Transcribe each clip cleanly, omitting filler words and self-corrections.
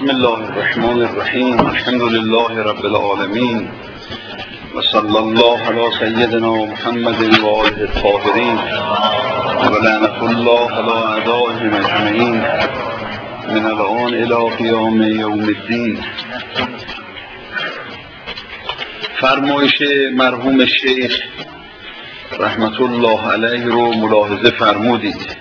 بسم الله الرحمن الرحیم. الحمد لله رب العالمین و صلی الله علی سیدنا محمد و آله الطاهرین و لعنة الله علی اعدائهم اجمعین من الآن الی قیام یوم الدین. فرمایش مرحوم شیخ رحمت الله علیه رو ملاحظه فرمودید.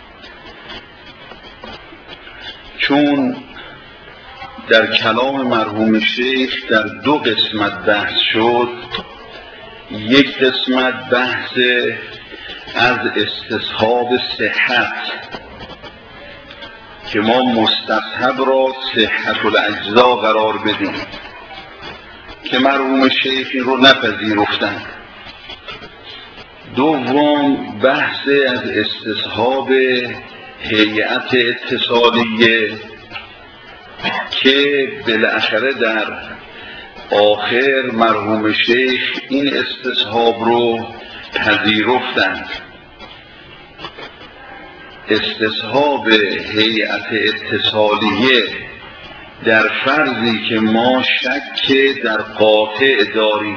چون در کلام مرحوم شیخ در دو قسمت بحث شد، یک قسمت بحث از استصحاب صحت که ما مستصحب را صحت الاجزا قرار بدیم که مرحوم شیخ این رو نپذیرفتند. دوم بحث از استصحاب هیئت اتصالیه که بالاخره در آخر مرحوم شیخ این استصحاب رو پذیرفتند. استصحاب هیئت اتصالیه در فرضی که ما شک در قاطع داریم،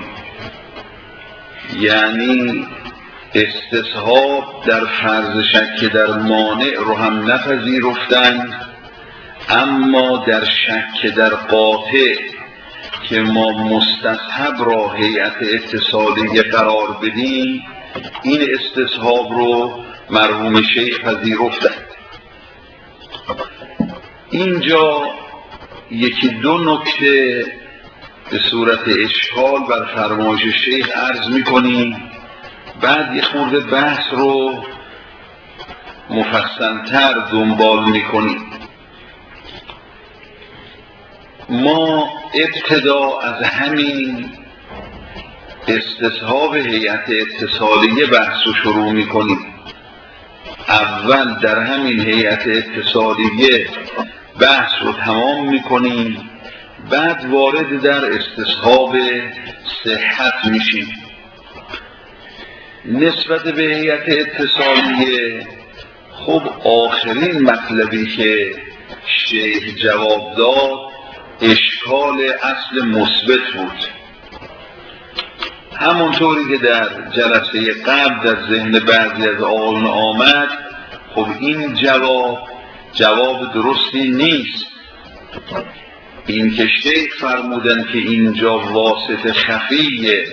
یعنی استصحاب در فرض شک در مانع رو هم نپذیرفتند، اما در شک در قاطع که ما مستصحب را هیئت اتصالیه قرار بدیم، این استصحاب رو مرحوم شیخ پذیرفتند. اینجا یکی دو نکته به صورت اشکال بر فرمایش شیخ عرض می‌کنیم، بعد یه خورده بحث رو مفصل‌تر دنبال می‌کنیم. ما ابتدا از همین استصحاب هیئت اتصالیه بحث رو شروع می‌کنیم. اول در همین هیئت اتصالیه بحث رو تمام می‌کنیم، بعد وارد در استصحاب صحت میشیم. نسبت به هیئت اتصالیه، خب آخرین مطلبی که شیخ جواب داد اشکال اصل مثبت بود. همونطوری که در جلسه قبل در ذهن بعضی از آقایون آمد، خب این جواب درستی نیست. این که شیخ فرمودن که اینجا واسطه خفیه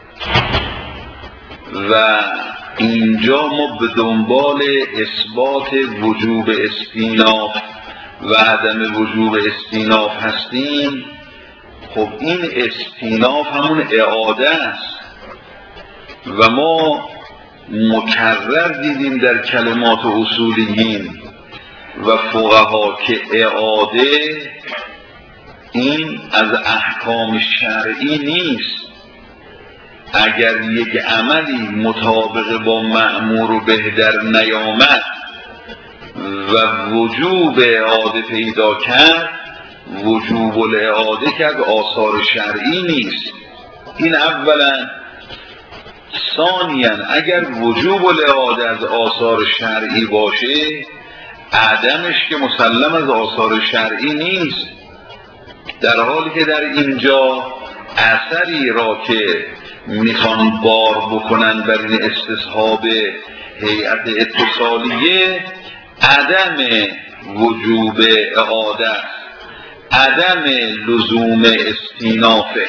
و اینجا ما به دنبال اثبات وجوب استیناف و عدم وجوب استیناف هستیم، خب این استیناف همون اعاده است و ما مکرر دیدیم در کلمات اصولیین و فقها که اعاده این از احکام شرعی نیست. اگر یک عملی مطابق با مأمور و به در نیامد و وجوب اعاده پیدا کرد، وجوب الاعاده که از آثار شرعی نیست. این اولا. ثانیاً اگر وجوب الاعاده از آثار شرعی باشه، عدمش که مسلم از آثار شرعی نیست، در حالی که در اینجا اثری را که میخوان بار بکنن بر این استصحاب هیئت اتصالیه عدم وجوب اعاده، عدم لزوم استینافه.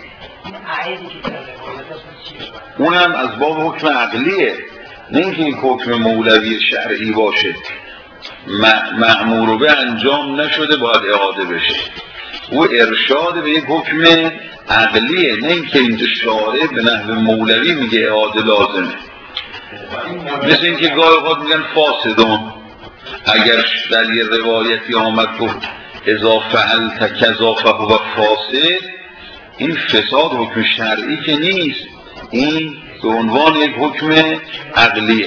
اونم از باب حکم عقلیه، نه اینکه این حکم مولوی شرعی باشه. مأمور به انجام نشده باید اعاده بشه، او ارشاد به یک حکم عقلیه، نه اینکه اینجا شارع به نحو مولوی میگه اعاده لازمه. مثل اینکه گاهی اوقات میگن فاسدون، اگر در یه روایتی آمد گفت اذا فعلت کذا فهو فاسد، این فساد حکم شرعی که نیست، این به عنوان یک حکم عقلیه.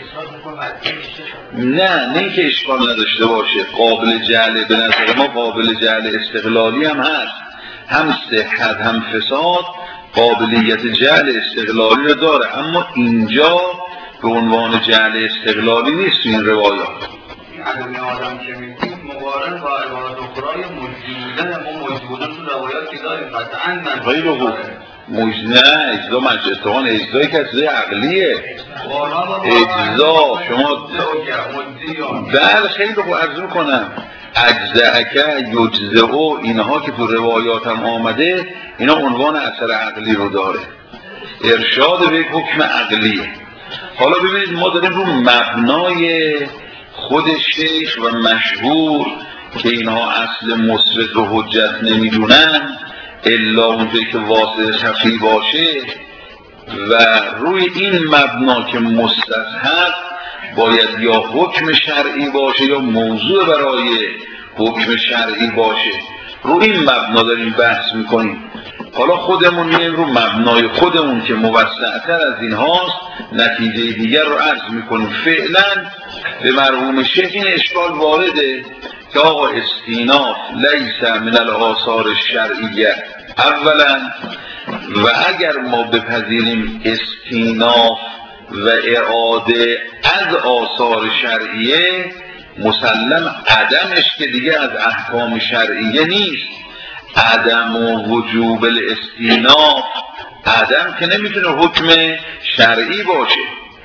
نه اینکه اشکال نداشته باشه، قابل جعل به نظر ما قابل جعل استقلالی هم هست، هم صحت هم فساد قابلیت جعل استقلالی رو داره، اما اینجا به عنوان جعل استقلالی نیست. این روایات مقارن با عبارت اخرای مجزی بودن ما مجزی بودن تو روایات که داریم قطعا من خیلی خوب نه اجزا اتفاقا اجزایی که اجزای عقلیه اجزا شما بله خیلی خوب عرض میکنم اجزاءک یجزئو اینها که تو روایات هم آمده اینا عنوان اثر عقلی رو داره ارشاد به حکم عقلیه. حالا ببینید ما داریم رو مبنای خود شیخ و مشهور که اینها اصل مثبت رو حجت نمیدونن الا اونجایی که واسطه خفی باشه و روی این مبنا که مستصحب باید یا حکم شرعی باشه یا موضوع برای حکم شرعی باشه روی این مبنا داریم بحث میکنیم. حالا خودمون میایم رو مبنای خودمون که موسع‌تر از این هاست نتیجه دیگر رو عرض میکنیم. فعلا به مرحوم شیخ این اشکال وارده که آقا استیناف لیس من الآثار الشرعیه اولا و اگر ما بپذیریم استیناف و اعاده از آثار شرعیه مسلم عدمش که دیگه از احکام شرعیه نیست. عدم و وجوب الاستیناف عدم که نمیتونه حکم شرعی باشه.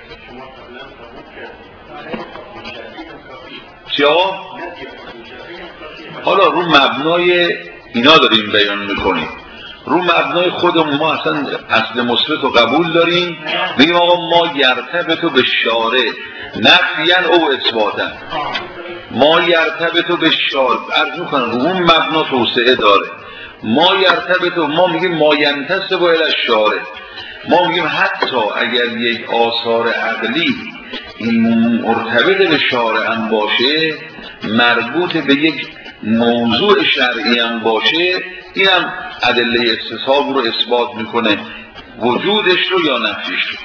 چرا؟ حالا رو مبنای اینا داریم بیان میکنیم. رو مبنای خودمون ما اصل مثبت رو قبول داریم بگیم آقا ما یرتبط به شارع نفیاً او اثباتاً ما یرتبط به شارع عرض میکنم رو اون مبنا توسعه داره. ما یرتبط ما میگیم ما ینتسب الی الشارع ما میگیم حتی اگر یک آثار عقلی این مرتبط به شارع هم باشه مربوط به یک موضوع شرعی هم باشه این هم ادله استصحاب رو اثبات میکنه وجودش رو یا نفیش رو.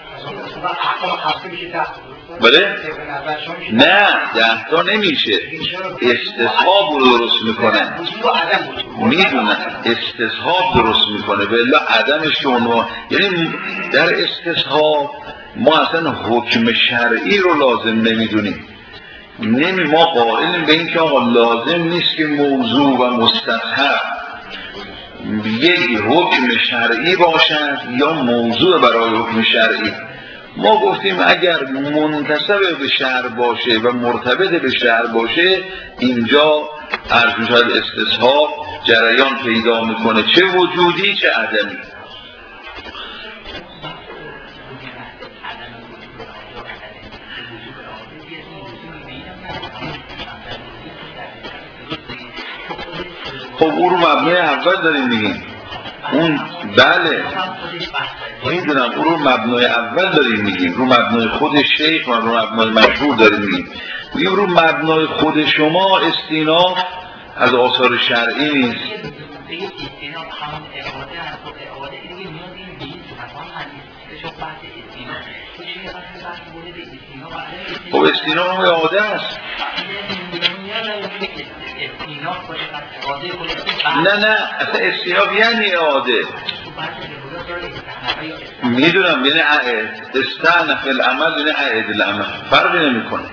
بله؟ نه 10 تا نمیشه استصحاب رو درست میکنه میدونن استصحاب درست میکنه به الا عدمش عنوان یعنی در استصحاب ما اصلا حکم شرعی رو لازم نمیدونیم ما قائلیم به این که آقا لازم نیست که موضوع و مستصحب یک حکم شرعی باشد یا موضوع برای حکم شرعی. ما گفتیم اگر منتسب به شرع باشه و مرتبط به شرع باشه اینجا عرض شد استصحاب جریان پیدا میکنه چه وجودی چه عدمی. خب او رو مبنای اول داریم میگیم اون بله میدونم او رو مبنای اول داریم میگیم رو مبنای خود شیخ و رو مبنای مشهور داریم میگیم رو مبنای خود شما استیناف از آثار شرعی نیست. خب استیناف هم اعاده است نه استیناف یعنی اعاده میدونم یعنی استعنف العمل یعنی عید العمل فرقی نمیکنه.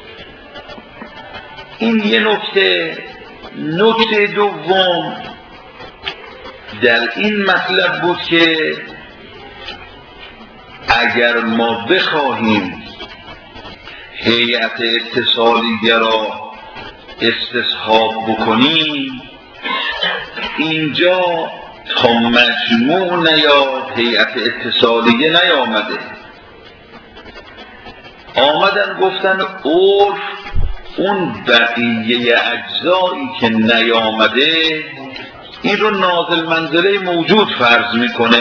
این یه نکته دوم در این مطلب بود که اگر ما بخواهیم هیئت اتصالیه را استصحاب بکنیم اینجا تا مجموع نیاد هیئت اتصالیه نیامده آمدن گفتن عرف اون بقیه اجزایی که نیامده این رو نازل منزله موجود فرض میکنه.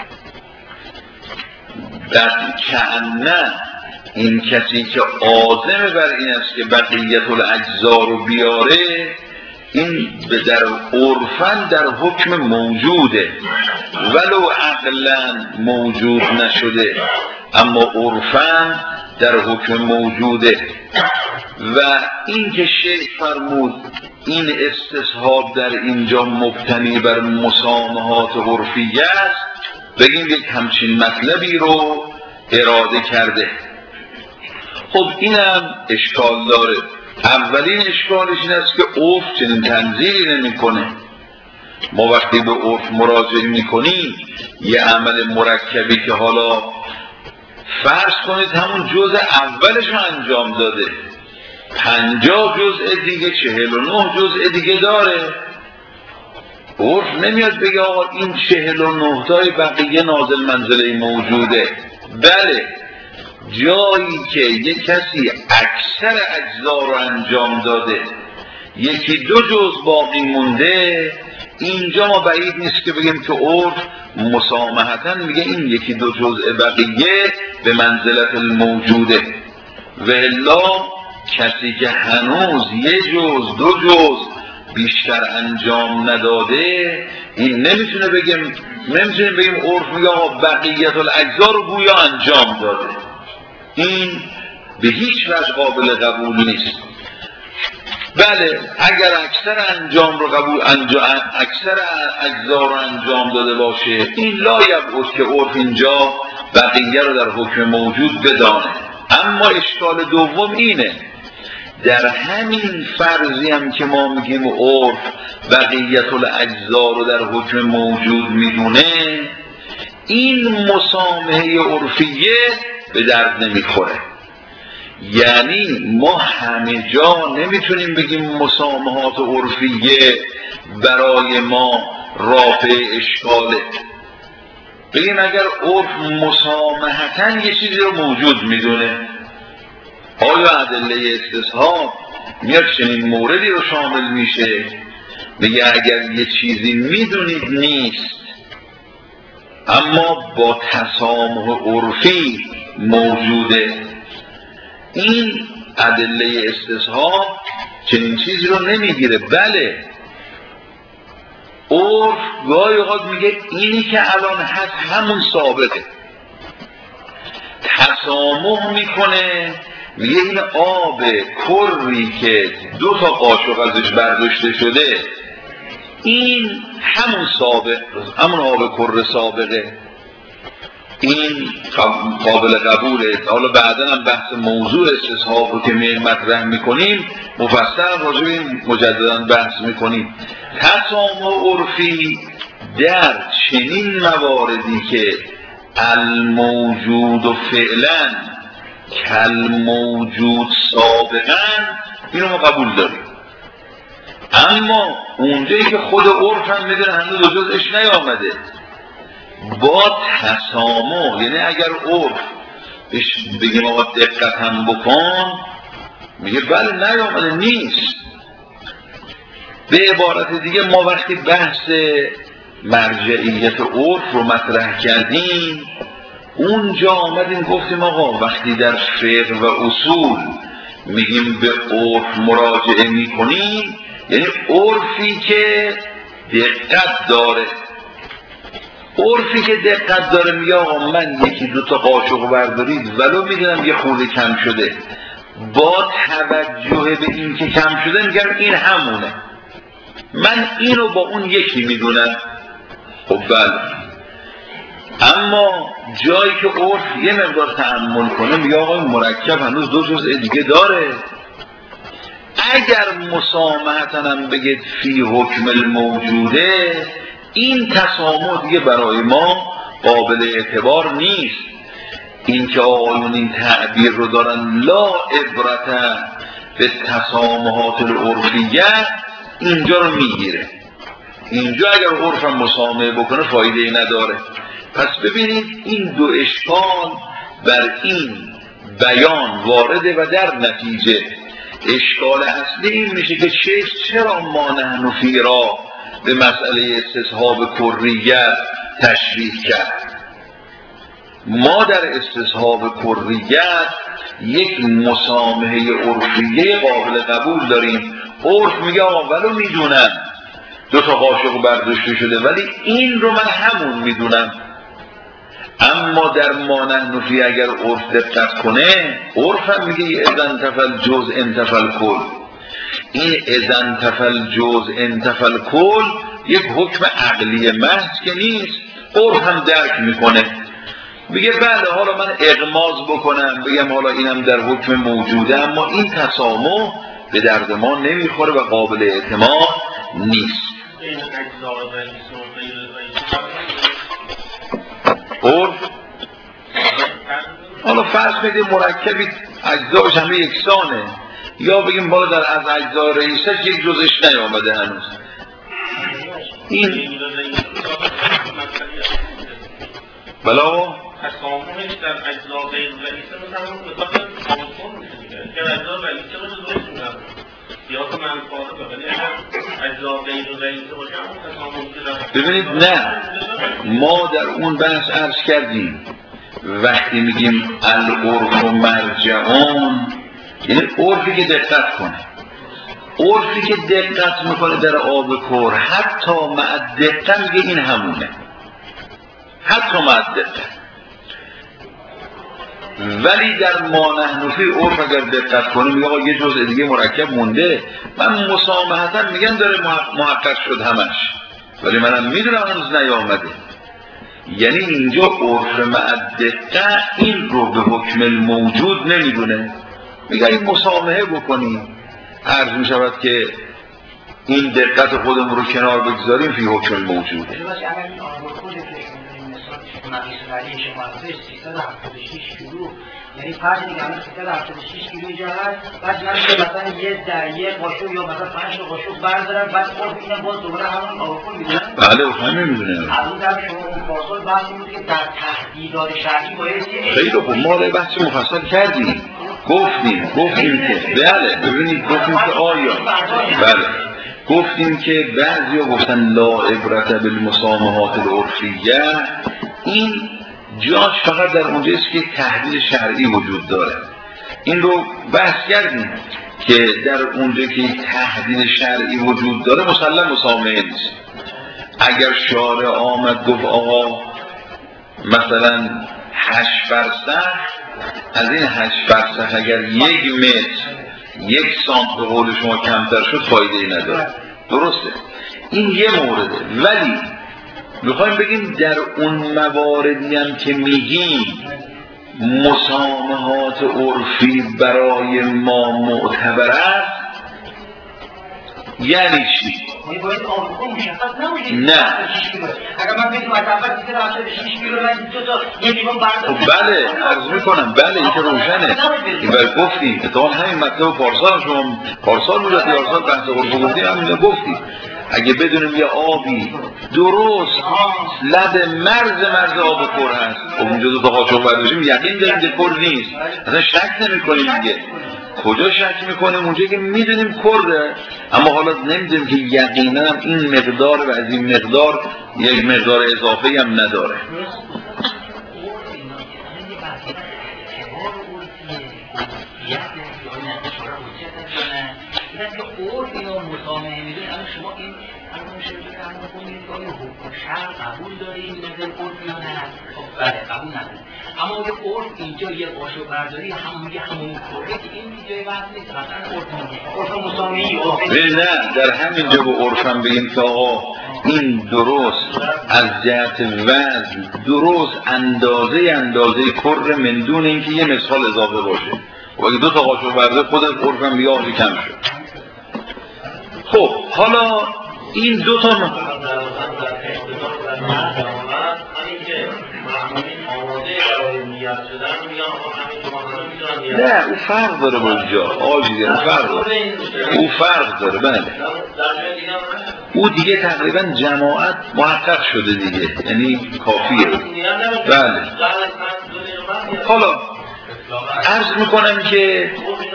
کأنه این کسی که عازم بر این است که بقیت الاجزا رو بیاره این در عرفاً در حکم موجوده ولو عقلاً موجود نشده اما عرفاً در حکم موجوده. و این که شیخ فرمود این استصحاب در اینجا مبتنی بر مسامحات عرفیه است بگیم یک همچین مطلبی رو اراده کرده. خب اینم اشکال داره اولین اشکالش این است که عرف چنین تنظیری نمی‌کنه. ما وقتی به عرف مراجعه می‌کنیم یه عمل مرکبی که حالا فرض کنید همون جزء اولش رو انجام داده، 50 جزء دیگه، 49 جزء دیگه داره. عرف نمیاد بگه آقا این 49 تای بقیه نازل منزله موجوده. بله، جایی که یک کسی اکثر اجزا رو انجام داده، یکی دو جزء باقی مونده، اینجا ما بعید نیست که بگیم که عرف مسامحتاً میگه این یکی دو جزء بقیه به منزلت الموجوده. و الا کسی که هنوز یه جزء دو جزء بیشتر انجام نداده، این نمیتونه بگیم عرف میگه آقا بقیت الاجزا رو گویا انجام داده. این به هیچ وجه قابل قبول نیست. بله، اگر اکثر اکثر اجزا رو انجام داده باشه، این لا یبعد که عرف اینجا بقیه رو در حکم موجود بدانه. اما اشکال دوم اینه، در همین فرضی هم که ما میگیم عرف بقیت الاجزا رو در حکم موجود میدونه، این مسامحه عرفیه به درد نمیخوره. یعنی ما همه جا نمیتونیم بگیم مسامحات عرفیه برای ما رافع اشکاله. بگیم اگر عرف مسامحتاً یه چیزی رو موجود میدونه، آیا ادله استصحاب میاد چنین موردی رو شامل میشه؟ میگه اگر یه چیزی میدونید نیست اما با تسامح عرفی موجوده، این ادله استصحاب چنین چیزی رو نمیگیره. بله، عرف گاهی اوقات میگه اینی که الان هست همون سابقه، تسامح میکنه، میگه این آب کری که 2 قاشق ازش برداشته شده این همون سابق، همون آب کر سابقه، این قابل قبوله. حالا بعدا هم بحث موضوع استصحاب رو که مطرح میکنیم مفصل راجع به این مجددا بحث میکنیم. تسامح عرفی در چنین مواردی که الموجود و فعلا کالموجود سابقا، اینو ما قبول داریم. اما اونجایی که خود عرف هم میدونه هنوز دو جزش نیامده، با تسامح، یعنی اگر عرف بگیم آقا دقت هم بکن، میگه بله نیامده نیست. به عبارت دیگه ما وقتی بحث مرجعیت عرف رو مطرح کردیم، اونجا آمدیم گفتیم آقا وقتی در فقه و اصول میگیم به عرف مراجعه میکنیم، یعنی عرفی که دقت داره. عرفی که دقت داره میگه آقا من 1-2 قاشق بردارید ولو میدونم یه خورده کم شده، با توجه به این که کم شده میگم این همونه، من اینو با اون یکی میدونم. خب بله، اما جایی که عرف یه مقدار تأمل کنه میگه آقا مرکب هنوز 2 جزء دیگه داره. اگر مسامحتاً هم بگید فی حکم الموجوده، این تسامح دیگه برای ما قابل اعتبار نیست. این که آقایون این تعبیر رو دارن لا عبرت به تسامحات العرفیه، اینجا رو میگیره. اینجا اگر عرف هم مسامحه بکنه فایده ای نداره. پس ببینید این 2 اشکال بر این بیان وارده و در نتیجه اشکال اصلی این میشه که چرا ما نحن فی را به مسئله استصحاب کریت تشریح کرد. ما در استصحاب کریت یک مسامحه عرفیه قابل قبول داریم. عرف میگه آقا ولو میدونم 2 قاشق برداشته شده ولی این رو من همون میدونم. اما در ما نحن فی اگر عرف دقت کنه، عرف هم میگه اذن تفل جز انتفل کل. این اذن تفل جز انتفل کل یک حکم عقلی محض که نیست، عرف هم درک میکنه. میگه بله حالا من اغماض بکنم بگم حالا اینم در حکم موجوده، اما این تسامح به درد ما نمیخوره و قابل اعتماد نیست. عرف حالا فرض کنید مرکبی اجزاش همه یکسانه، یا بگیم بالا در از اجزای رئیسش یک جزش نیامده هنوز. این بلا تسامحش در اجزا غیر رئیسه مثلا بخاطر تسامح میشه که اجزا رئیسه باشه درست میگم یا تو منفعه ولی اگر اجزا غیر رئیسه باشه همون تسامح میشه. ببینید نه، ما در اون بحث عرض کردیم وقتی میگیم العرف و مرجعون، یعنی عرفی که دقت کنه، عرفی که دقت میکنه در آب کور حتی مع دقت میگه این همونه، حتی مع دقت. ولی در ما نحنفی عرف اگر دقت کنه میگه آقا یه جزء دیگه مرکب مونده، من مسامحتا میگم داره محقق شد همش، ولی منم میدونم هنوز نیامده. یعنی اینجا عرف مع دقت این رو به حکم الموجود نمیدونه، میگه این مسامحه بکنی، عرض میشود که این دقت خودمون رو کنار بگذاریم فی حکم الموجود. یعنی فرض دیگه همه 376 کیلو جا هست، بعد من مثلا یه در یه قاشق یا مثلا 5 تا قاشق بردارم، بعد خود اینه باز دوباره همون آقل میدونم. بله همه میدونم. از اون در شما اون پاسال بحثی بود که در تهدیدات شرعی باید خیلی خوب، ما رو بحث مفصل کردیم، گفتیم که بله ببینید گفتیم که آیا بله گفتیم که بعضیا گفتن لا عبرت بالمسامحات العرفیه، این جاش فقط در اونجاست که تحدید شرعی وجود داره. این رو بحث کردیم که در اونجا که تحدید شرعی وجود داره مسلم مسامحه نیست. اگر شارع آمد گفت آقا مثلا 8 فرسخ، از این 8 فرسخ اگر 1 متر 1 سانت به قول شما کمتر شد فایده ای نداره، درسته؟ این یه مورده. ولی میخوایم بگیم در اون مواردی هم که میگیم مسامحات عرفی برای ما معتبر است، یعنی چی؟ نه اگر من بگیم اول 376 کیلو من دو تا یه لیوان بردارم، بله عرض میکنم بله این که روشنه. این گفتیم اتفاقا همین مطلب پارسال شما پارسال بود یا پارسال بحث عرف گفتیم همین گفتیم اگه بدونیم یه آبی درست لب مرز آب کور هست، خب اونجا دو تا قاشق برداشتیم یقین داریم که کور نیست، اصلا شک نمی‌کنیم دیگه. کجا شک میکنیم؟ اونجا که میدونیم کرده، اما حالا نمیدونیم که یقینا این مقدار و از این مقدار یک مقدار اضافه هم نداره. قبول داریم نظر قرد یا نه؟ بله قبول نداریم، اما اگه قرد اینجا یه قاشق برداری همون کرده که این جای بحث نیست، مثلا قرد مسامحی نه در همینجا به عرفم بگیم که آقا این درست از جهت وزن درست اندازه کر من دون اینکه یه مثال اضافه باشه. و اگه 2 تا قاشق برداری خود عرفم بگه آقا کم شد. خب حالا این 2 تا نه او فرق داره با اینجا آجی داره او فرق داره بله او دیگه تقریبا جماعت محقق شده دیگه، یعنی کافیه. بله حالا عرض میکنم که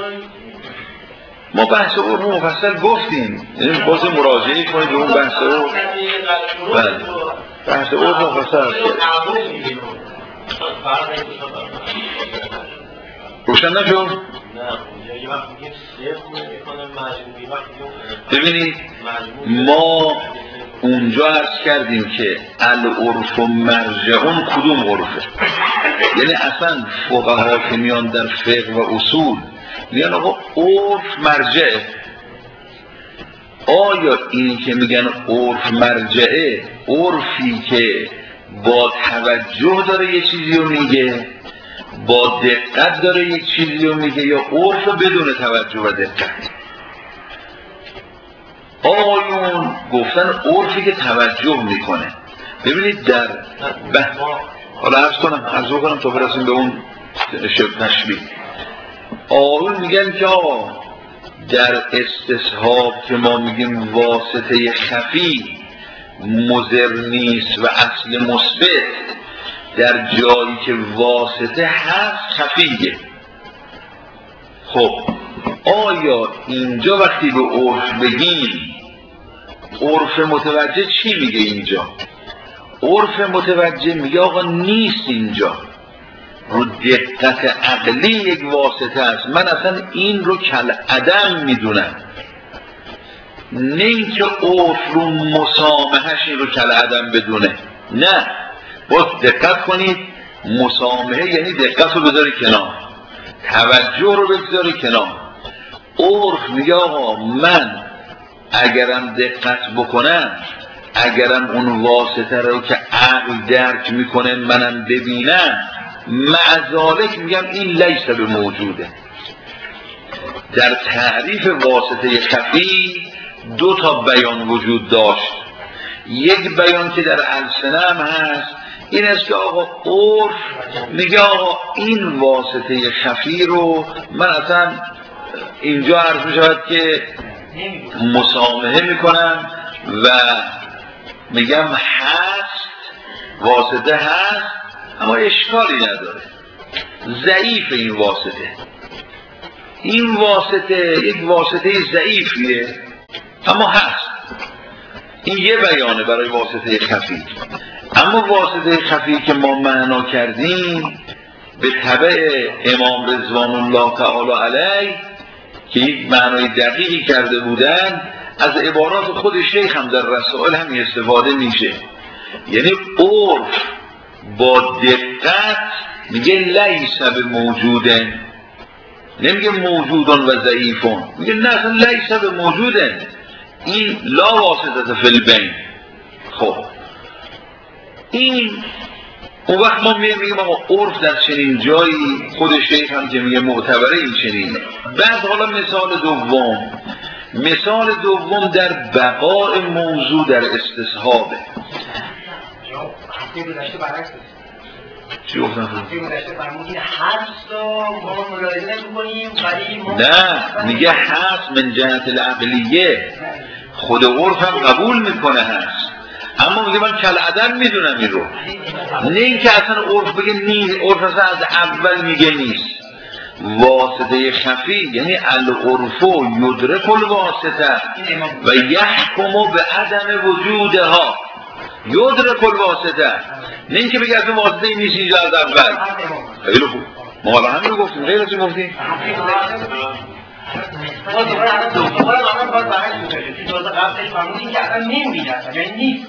ما بحث عرف مفصل گفتیم، یعنی باز مراجعه کنید به اون بحث عرف. بله بحث عرف مفصل روشن نشد؟ ببینید ما اونجا عرض کردیم که العرف و مرجعون کدوم عرفه، یعنی اصلا فقها که میان در فقه و اصول میگن آقا عرف مرجعه. آیا اینی که میگن عرف مرجعه عرفی که با توجه داره یه چیزی رو میگه، با دقت داره یک چیزی رو میگه، یا عرف بدون توجه و دقت؟ آقایون گفتن عرفی که توجه میکنه. ببینید در حالا عرض کنم تا برسیم به اون شبه تشبیه. آقایون میگن که در استصحاب که ما میگیم واسطه خفی مضر نیست و اصل مثبت، در جایی که واسطه هست خفیه. خب آیا اینجا وقتی به عرف بگیم، عرف متوجه چی میگه اینجا؟ عرف متوجه میگه آقا نیست اینجا، رو دقت عقلی یک واسطه است، من اصلا این رو کل عدم میدونم. نه اینکه عرف رو مسامحهش این رو کل عدم بدونه، نه، باید دقت کنید. مسامحه یعنی دقت رو بذاری کنار، توجه رو بذاری کنار. عرف میگه آقا من اگرم دقت بکنم، اگرم اون واسطه رو که عقل درک میکنه منم ببینم، معذالک میگم این لیس به موجوده. در تعریف واسطه خفی دو تا بیان وجود داشت. یک بیان که در السنه هم هست، این است که آقا عرف میگه آقا این واسطه خفی رو من اصلا اینجا عرض میشود که مسامحه میکنم و میگم هست، واسطه هست، اما اشکالی نداره، ضعیف این واسطه. این واسطه یک واسطه ضعیفیه اما هست. این یه بیانه برای واسطه خفی. اما واسطه خفی که ما معنا کردیم به تبع امام رضوان الله تعالی علیه که یک معنای دقیقی کرده بودن، از عبارات خود شیخ هم در رسائل هم استفاده میشه. یعنی عرف با دقت میگه لیس به موجودن، نمیگه موجودن و ضعیفون، میگه نه اصلا لیس به موجودن، این لا واسطه فی البین. خب این اون وقت ما میگیم آقا عرف در چنین جایی، خود شیخ هم که میگه معتبره این چنینه. بعد حالا مثال دوم در بقاء موضوع در استصحابه. هفته گذشته برعکس چی گفتم؟ هفته گذشته فرمودین هست ما ملاحظه نمی‌کنیم ولی ما نه، میگه هست من جهت العقلیه، خود عرف هم قبول میکنه هست، اما میگه من کل عدم میدونم این رو. نه اینکه اصلا عرف بگه نیست، عرف اصلا از اول میگه نیست. واسطه خفی یعنی العرف یدرک الواسطه و یحکم به عدم وجودها. یدرک الواسطه، نه اینکه بگه اصلا واسطه این نیست اینجا از اول. خیلی خوب، ما حالا همین رو گفتیم، غیر از این گفتیم. ما دوباره الان باید برعکس بکنیم. تو قبلش فرمودین که اصلا نمی‌بینه، یعنی نیست.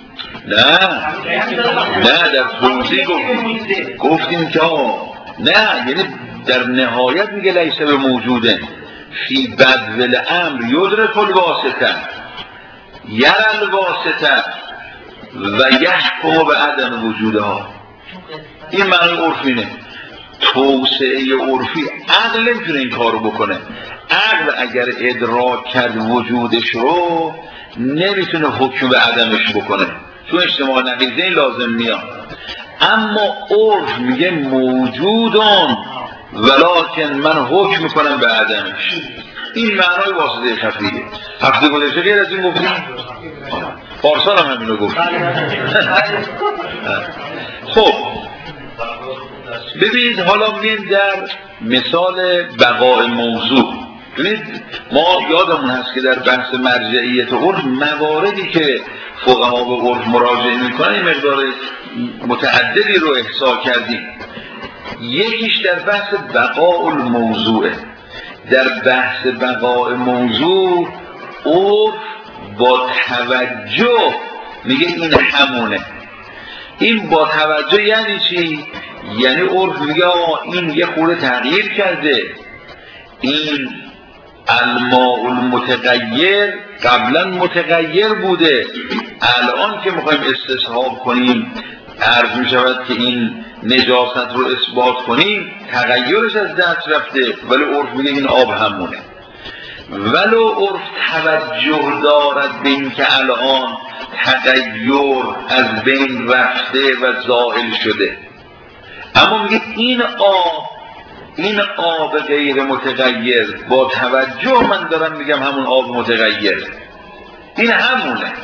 نه در توضیح گفتیم که نه، یعنی در نهایت میگه لیس به موجوده فی بدول امر یدرک الواسطه یر الواسطه و یحکم به عدم وجودها. این معنی عرفینه. توسعه عرفی عقل نمیتونه این کارو بکنه. عقل اگر ادراک کرد وجودش رو نمیتونه حکم به عدمش بکنه، چون اجتماع نقیضه لازم میاد. اما عرف میگه موجودان ولکن من حکم میکنم به عدمش. این معنای واسطه خفیه. هفته گذشته غیر از این گفتیم، پارسال هم همینو گفتیم. خب ببینید حالا میریم در مثال بقاء موضوع. ببینید ما یادمون هست که در بحث مرجعیت عرف مواردی که فقها به عرف مراجعه میکنن این مقدار متعددی رو احصا کردیم. یکیش در بحث بقاء الموضوعه. در بحث بقاء موضوع عرف با توجه میگه این همونه. این با توجه یعنی چی؟ یعنی عرف میگه این یه خورده تغییر کرده، این الماء المتغیر قبلا متغیر بوده، الان که میخوایم استصحاب کنیم عرض میشود که این نجاست رو اثبات کنیم تغییرش از دست رفته، ولی عرف میگه این آب همونه. ولو عرف توجه دارد به این که الان تغییر از بین رفته و زائل شده، اما میگه این آب غیر متغیر با توجه من دارم میگم همون آب متغیر، این همونه.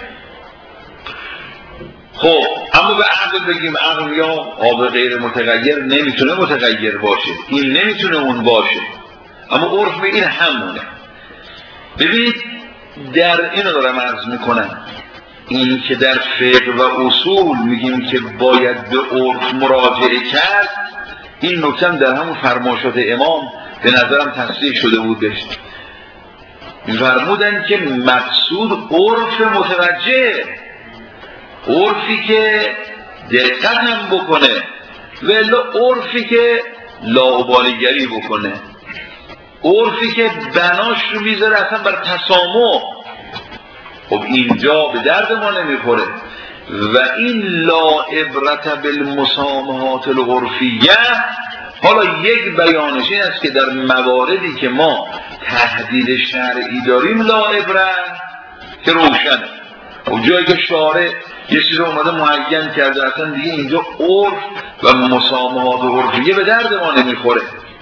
خب اما به عقل بگیم، عقل یا آب غیر متغیر نمیتونه متغیر باشه، این نمیتونه اون باشه، اما عرف به این همونه. ببینید در اینو دارم عرض میکنم، این که در فقه و اصول میگیم که باید به عرف مراجعه کرد، این نکته در همون فرمایشات امام به نظرم تصریح شده بود بهش. فرمودن که مقصود عرف متوجه، عرفی که دقت هم بکنه، ولی عرفی که لاابالیگری بکنه، عرفی که بناش رو میذاره اصلا بر تسامح. خب اینجا به درد ما نمیخوره. و این لا عبرت بالمسامحات العرفیه، حالا یک بیانش این است که در مواردی که ما تحدید شرعی داریم لا عبرت که روشنه، و جایی که شارع یه چیز اومده معین کرده اصلا دیگه اینجا عرف و مسامحات عرفیه به درد ما نمیخوره.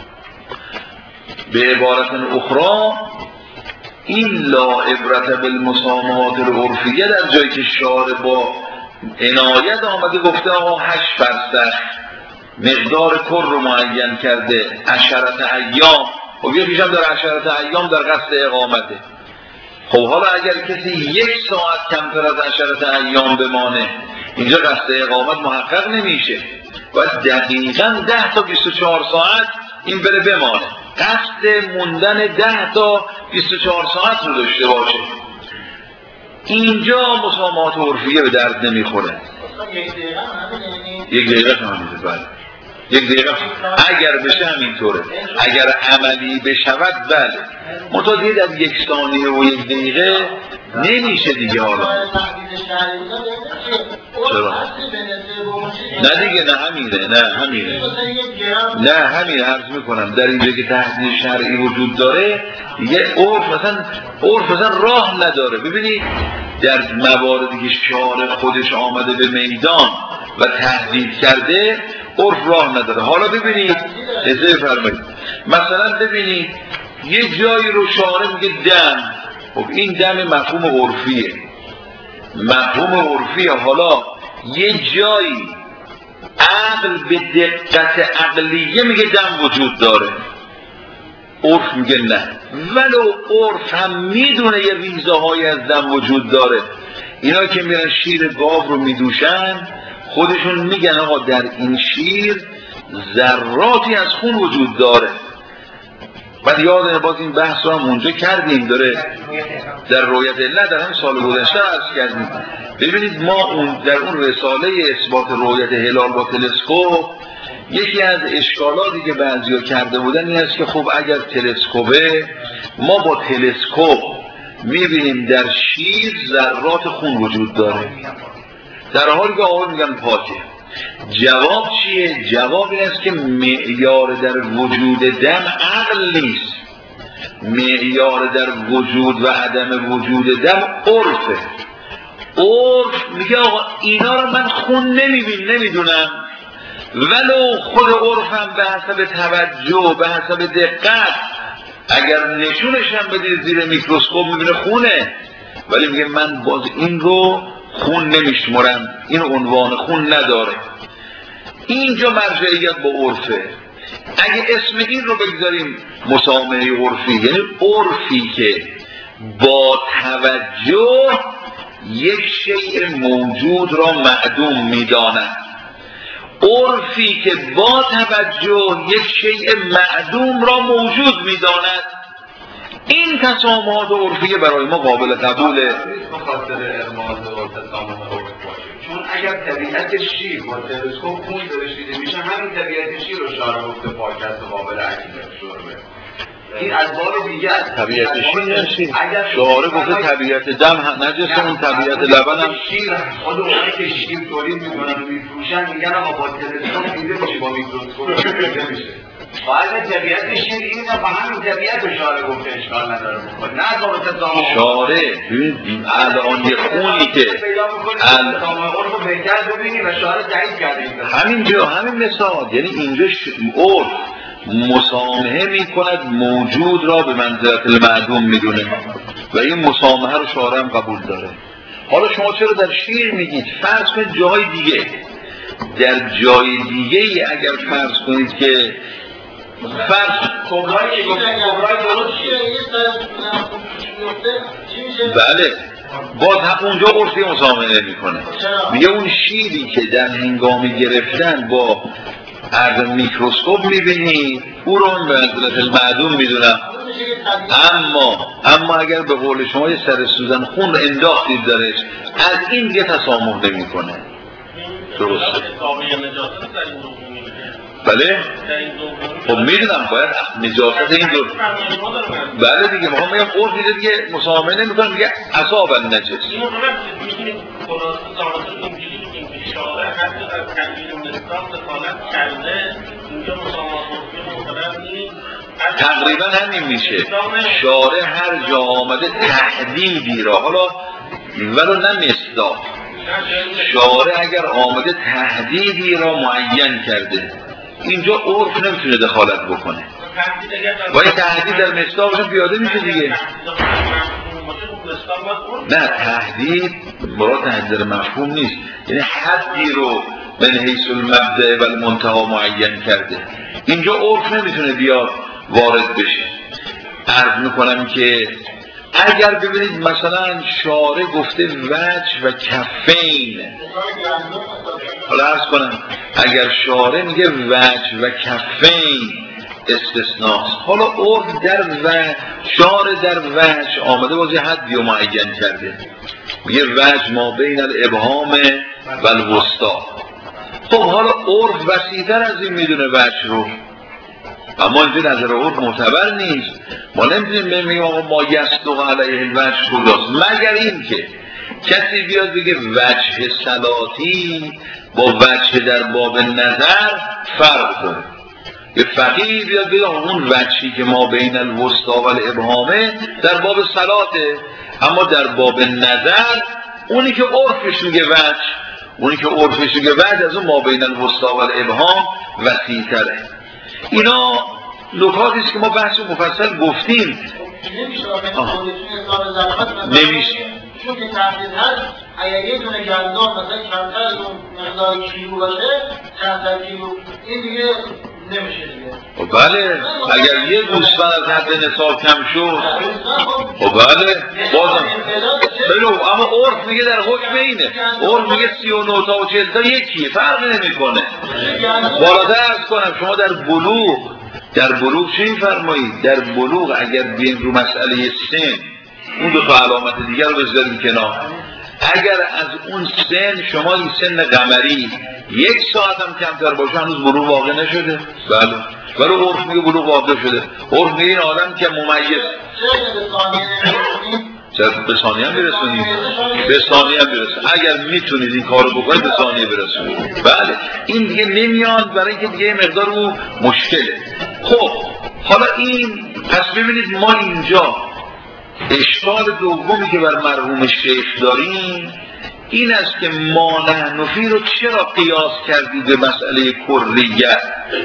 به عبارت اخرى این لا عبرت بالمسامحات العرفیه در جایی که شارع با عنایت آمده گفته آقا 8 فرسخ مقدار کل رو معین کرده، 10 ایام، خب یه پیشم در 10 ایام در قصد اقامته. خب حالا اگر کسی 1 ساعت کمتر از 10 ایام بمانه، اینجا قصد اقامت محقق نمیشه، باید دقیقاً 10 تا 24 ساعت این بره بمانه، قصد موندن 10 تا 24 ساعت رو داشته باشه. اینجا مسامحات عرفیه به درد نمیخوره. 1 دقیقه همینه، بله 1 دقیقه اگر بشه همینطوره، اگر عملی بشود بله، متوجه در 1 ثانیه و 1 دقیقه نمیشه دیگه. حالا چرا؟ نه دیگه، نه همینه عرض میکنم در اینجا که تحدید شرعی وجود داره دیگه عرف مثلا راه نداره. ببینید در مواردی که شارع خودش آمده به میدان و تحدید کرده عرف راه نداره. حالا ببینید اجازه فرمایید، مثلا ببینید یه جایی رو شارع میگه دم، خب این دم مفهوم عرفیه. حالا یه جایی عقل به دقت عقلیه میگه دم وجود داره، عرف میگه نه، ولو عرف هم میدونه یه ریزه های از دم وجود داره. اینا که میرن شیر گاو رو میدوشن خودشون میگن آقا در این شیر ذراتی از خون وجود داره. بعد یادم باز این بحث رو هم اونجا کردیم، داره در رویت علت در همین سال گذشته عرض کردیم. ببینید ما در اون رساله اثبات رویت هلال با تلسکوپ یکی از اشکالاتی که بعضیا کرده بودن این است که خب اگر تلسکوپه، ما با تلسکوپ میبینیم در شیر ذرات خون وجود داره در حالی که آقا میگن پاکه. جواب چیه؟ جواب این است که معیار در وجود دم عقل نیست، معیار در وجود و عدم وجود دم عرفه. عرف میگه آقا اینا رو من خون نمیدونم، ولو خود عرفم به حسب توجه به حسب دقت اگر نشونش هم بدید زیر میکروسکوپ میبینه خونه، ولی میگه من باز این رو خون نمیشمرم، این عنوان خون نداره. اینجا مرجعیت با عرفه. اگه اسم این رو بگذاریم مسامحه عرفی، یعنی عرفی که با توجه یک شیء موجود را معدوم میداند، عرفی که با توجه یک شیء معدوم را موجود میداند، این تسامحات عرفیه برای ما قابل قبوله. بخاطر ارماز و تسامح عرف باشه، چون اگر طبیعت شیر با تلسکوپ خون داره دیده میشه، همین طبیعت شیر رو شارع گفته پاک است و قابل اکل شربه. این از باب دیگه طبیعت شیر نشید، شارع گفته طبیعت دم نجسه، اون طبیعت لبن هم شیر. خود اونایی که شیر تولید میکنن و میفروشن میگن آقا با تلسکوپ دیده میشه، با میکروسکوپ دیده میشه. باید طبیعت شیر اینه و همین طبیعت رو شاره گفته اشکال نداره بکنه نه از رابطه تسامح شاره ببین الان یه خونی که تسامح رو بهتر ببینی و شاره تایید کرده همینجا همین مثال، یعنی اینجا عرف مسامحه میکند موجود را به منزلت المعدوم میدونه و این مسامحه رو شارع هم قبول داره. حالا شما چرا در شیر میگید؟ فرض کنید جای دیگه، در جای دیگه ای اگر فرض کنید که فرض کبرای درست بله باز هم اونجا عرفی مسامحه نمیکنه. میگه اون شیری که در هنگام گرفتن با عرض میکروسکوپ میبینی او رو به منزلت المعدوم میدونم، اما اگر به قول شما یه سر سوزن خون رو انداختید درش از این دیگه تسامح نمیکنه. درسته؟ بله؟ خب میدونم باید نجاست این دور بله دیگه ما میگم قرد دیگه دیگه مسامحه نمیکنم دیگه اصاب النجس اینو میگیم خلاصه اینجوری میگیم که شارع حتی از تغییر نظام دخالت کرده اینجا مسامحه نیست. تقریبا همین میشه. شارع هر جا آمده تهدیدی را، حالا ولو نه مصداق، شارع اگر آمده تهدیدی را معین کرده اینجا عرف نمیتونه دخالت بکنه. باید تهدید در مصداقش پیاده میشه دیگه. نه تهدید مراد تهدید در مفهوم نیست، یعنی حدی رو من حیث المبدأ و المنتهی معین کرده. اینجا عرف نمیتونه بیاد وارد بشه. عرض میکنم که اگر ببینید مثلا شارع گفته وجه و کفین، حالا عرض کنم اگر شارع میگه وجه و کفین استثناست، حالا عرف در شارع در وجه آمده بازی حدی رو معین کرده، میگه وجه ما بین الابهام و الوسطا. خب حالا عرف وسیع‌تر از این میدونه وجه رو، اما اینجا نظر عرف معتبر نیست. ما نمیتونیم بگیم ما یصدق علیه الوجه کجاست، مگر این که کسی بیاد بگه وجه صلاتی با وجه در باب نظر فرق داره. یه فقیه بیاد بگه اون وجهی که ما بین الوسطا و الابهامه در باب صلاته، اما در باب نظر اونی که عرفش میگه وجه، اونی که عرفش میگه وجه از اون ما بین الوسطا و الابهام وسیع‌تره. اینا نکاتی است که ما بحث مفصل گفتیم. نمیشه چون که تحدید هست اگر یه دونه گندم مثلا کمتر از اون مقدار کیلو باشه، چند کیلو، این دیگه نمیشه دیگه. بله اگر یه گوسفند از حد نصاب کم شد بله بازم بلو، اما عرف میگه در حکم اینه، عرف میگه 39 تا و 40 تا یکیه، فرق نمیکنه. بالاتر عرض کنم شما در بلوغ چه می‌فرمایید؟ در بلوغ اگر بیایم رو مسئله سن، اون دو تا علامت دیگر رو بذاریم کنار، اگر از اون سن شما این سن قمری 1 ساعت هم کمتر باشه هنوز بلوغ واقع نشده. بله ولی عرف میگه بلوغ واقع شده. عرف میگه این آدم که ممیز چرا به ثانیه هم برسونید؟ به ثانیه هم برسونید. اگر میتونید این کارو بکنید به ثانیه برسونید. بله این دیگه نمیاد، برای اینکه دیگه مقدار او مشکله. خب حالا این پس ببینید ما اینجا اشکال دومی که بر مرحوم شیخ داریم این است که ما نحن فی رو چرا قیاس کردید به مسئله کلیت.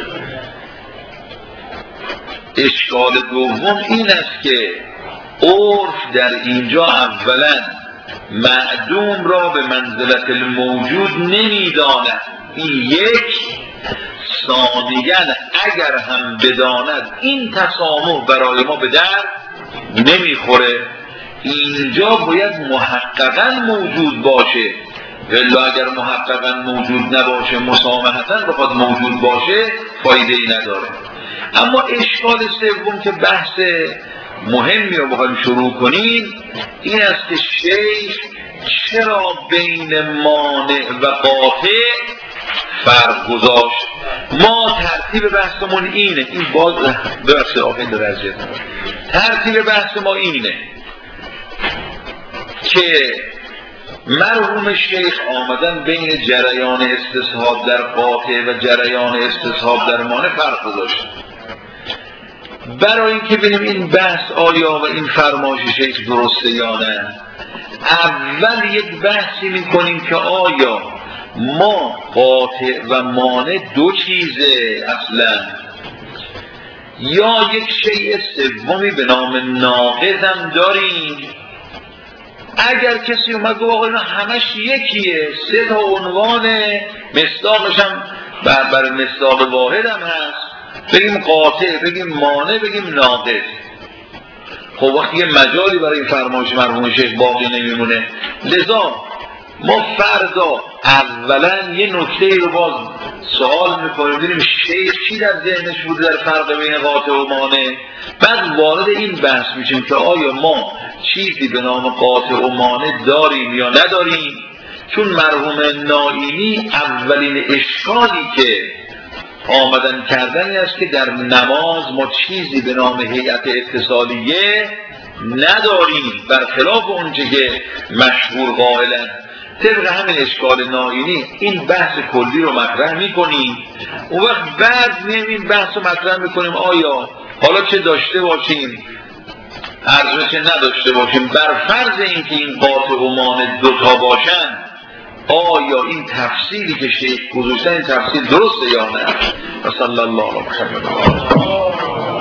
اشکال دوم این است که عرف در اینجا اولا معدوم را به منزلت الموجود نمیداند، این یک. ثانیاً اگر هم بداند این تسامح برای ما به درد نمیخوره. اینجا باید محققاً موجود باشه، الا اگر محققاً موجود نباشه مسامحتاً بخواد موجود باشه فایده ای نداره. اما اشکال سوم که بحث مهمی رو بخوایم شروع کنیم این است که شیخ چرا بین مانع و قاطع فرق گذاشت. ما ترتیب بحثمون اینه، این باز ببخشید آخه درجه ترتیب بحث ما اینه که مرحوم شیخ آمدن بین جریان استصحاب در قاطع و جریان استصحاب در مانع فرق گذاشت. برای اینکه ببینیم این بحث آیا و این فرمایش شیخ درسته یا نه، اول یک بحثی میکنیم که آیا ما قاطع و مانع دو چیزه اصلا، یا یک شیء سومی به نام ناقض هم داریم. اگر کسی اومد گفت آقا اینا همش یکیه، 3 تا عنوانه، مصداقش هم برای مصداق واحد هم هست، بگیم قاطع، بگیم مانع، بگیم ناقض. خب وقتی یه مجالی برای این فرمایش مرحوم شیخ باقی نمیمونه. لذا ما فردا اولا یه نکته رو باز سوال میکنیم، ببینیم شیخ چی در ذهنش بوده در فرق بین قاطع و مانع، بعد وارد این بحث میشیم که آیا ما چیزی به نام قاطع و مانع داریم یا نداریم. چون مرحوم نائینی اولین اشکالی که آمدن کردنی است که در نماز ما چیزی به نام هیئت اتصالیه نداریم، برخلاف اونچه که مشهور قائلن. طبق همین اشکال نائینی این بحث کلی رو مطرح میکنیم، اون وقت بعد میایم این بحث رو مطرح میکنیم آیا حالا چه داشته باشیم ارزش چه نداشته باشیم، بر فرض اینکه این قاطع و مانع دوتا باشن آیا این تفصیلی که شیخ گذاشتن این تفصیل درسته یا نه. صلی الله علیه و سلم.